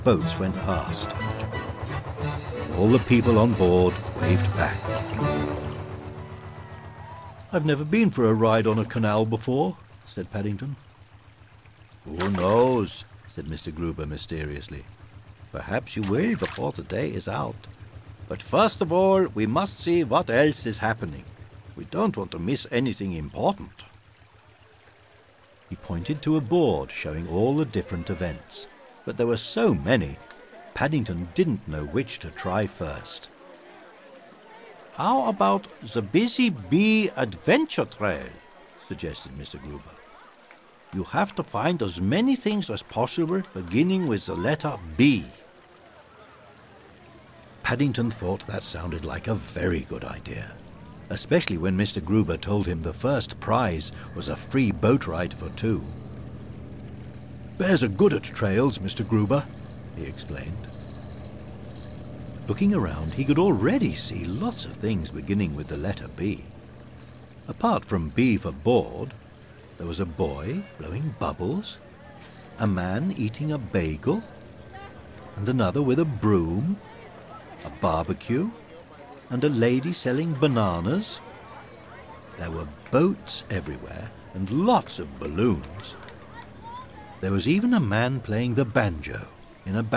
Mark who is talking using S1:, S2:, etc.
S1: boats went past. All the people on board waved back. "I've never been for a ride on a canal before," said Paddington. "Who knows?" said Mr. Gruber mysteriously. "Perhaps you will before the day is out. But first of all, we must see what else is happening. We don't want to miss anything important." He pointed to a board showing all the different events, but there were so many, Paddington didn't know which to try first. "How about the Busy Bee Adventure Trail?" suggested Mr. Gruber. "You have to find as many things as possible, beginning with the letter B." Paddington thought that sounded like a very good idea, especially when Mr. Gruber told him the first prize was a free boat ride for two. "Bears are good at trails, Mr. Gruber," he explained. Looking around, he could already see lots of things beginning with the letter B. Apart from B for board, there was a boy blowing bubbles, a man eating a bagel, and another with a broom, a barbecue, and a lady selling bananas. There were boats everywhere and lots of balloons. There was even a man playing the banjo in a